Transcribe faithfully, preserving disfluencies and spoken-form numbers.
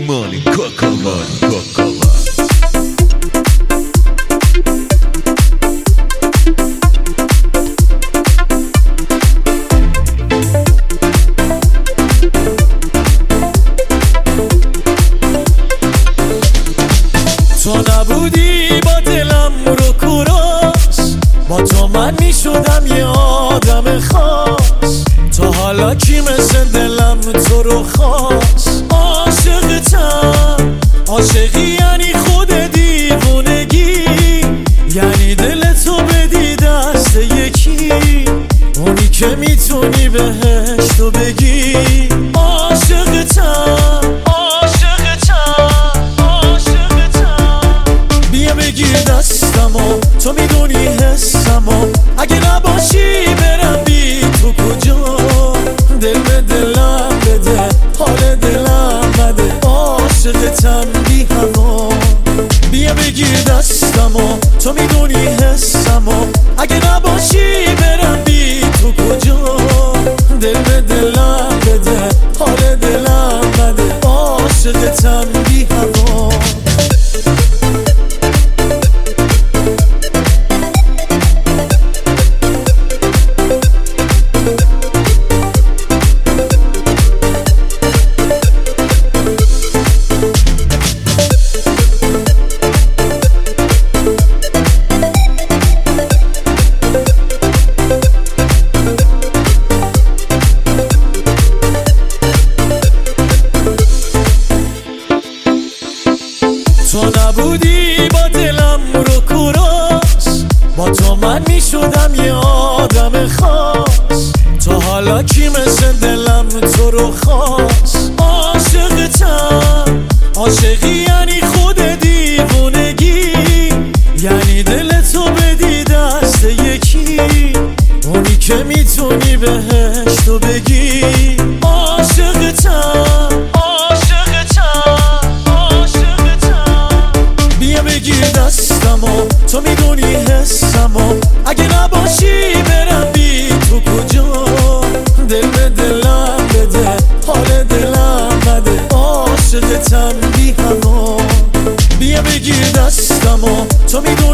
مانی کاکا مانی کاکا تو نبودی با دلم رو کوراس، با تو من می شدم یه آدم خاص. تا حالا کی مثل دلم تو رو خواست؟ عاشقتم، عاشقی یعنی خود دیوونگی، یعنی دل تو بدی دست یکی، اونی که میتونی بهش تو بگی عاشقتم. تو میدونی حسمو، اگه نباشی برم بی تو کجا؟ دل به دلم بده، حال دلم بده، عاشقتم بی هوا. بیا بگیر دستمو، تو میدونی حسمو، اگه نباشی برم بی تو کجا؟ دل به دلم بده، حال دلم بده، عاشقتم بی هوا. تو نبودی با دلم رو کوراس، با تو من می شدم یه آدم خاص. تا حالا کی مثل دلم تو رو خواست؟ عاشقتم، عاشقی یعنی خود دیوونگی، یعنی دل تو بدی دست یکی، اونی که میتونی بهش تو بگی عاشقتم. تو میدونی حسمو، اگه نباشی برم بی تو کجا؟ دل به دلم بده، حال دلم بده، عاشقتم بی هوا. بیا بگیر دستمو، تو میدونی